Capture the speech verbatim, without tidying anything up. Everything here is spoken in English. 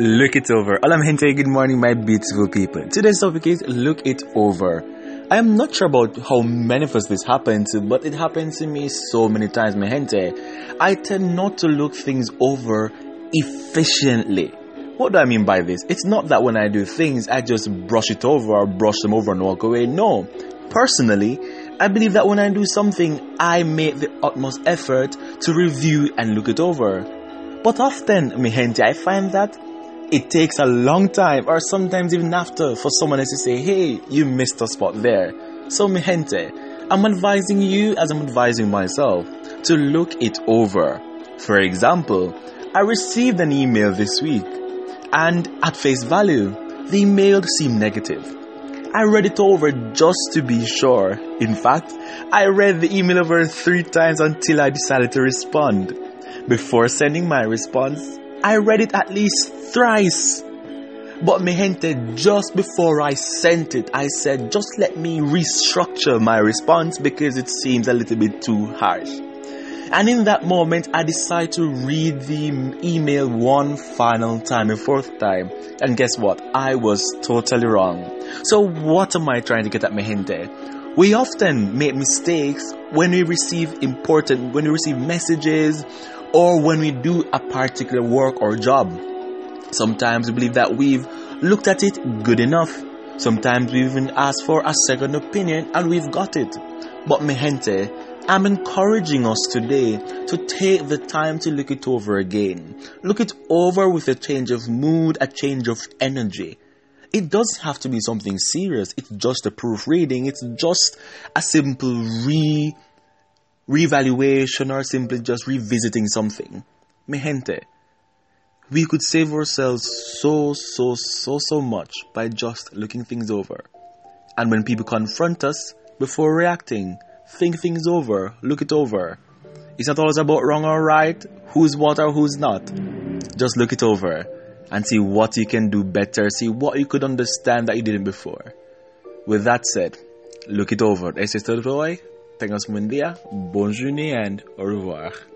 Look it over. Hola mi gente, good morning my beautiful people. Today's topic is look it over. I am not sure about how many of us this happens to, but it happens to me so many times, mi gente. I tend not to look things over efficiently. What do I mean by this? It's not that when I do things, I just brush it over or brush them over and walk away. No. Personally, I believe that when I do something, I make the utmost effort to review and look it over. But often, mi gente, I find that it takes a long time or sometimes even after for someone else to say, hey, you missed a spot there. So mi gente, I'm advising you as I'm advising myself to look it over. For example, I received an email this week and at face value, the email seemed negative. I read it over just to be sure. In fact, I read the email over three times until I decided to respond. Before sending my response, I read it at least thrice. But mi gente, just before I sent it, I said, just let me restructure my response because it seems a little bit too harsh. And in that moment, I decided to read the email one final time, a fourth time. And guess what? I was totally wrong. So what am I trying to get at, mi gente? We often make mistakes when we receive important, when we receive messages, or when we do a particular work or job. Sometimes we believe that we've looked at it good enough. Sometimes we even ask for a second opinion and we've got it. But mi gente, I'm encouraging us today to take the time to look it over again. Look it over with a change of mood, a change of energy. It doesn't have to be something serious. It's just a proofreading. It's just a simple re reevaluation or simply just revisiting something. Mi gente, we could save ourselves so, so, so, so much by just looking things over. And when people confront us, before reacting, think things over, look it over. It's not always about wrong or right, who's what or who's not. Just look it over and see what you can do better, see what you could understand that you didn't before. With that said, look it over. Ese es todo por hoy. Tengas un buen día, bonne journée and au revoir.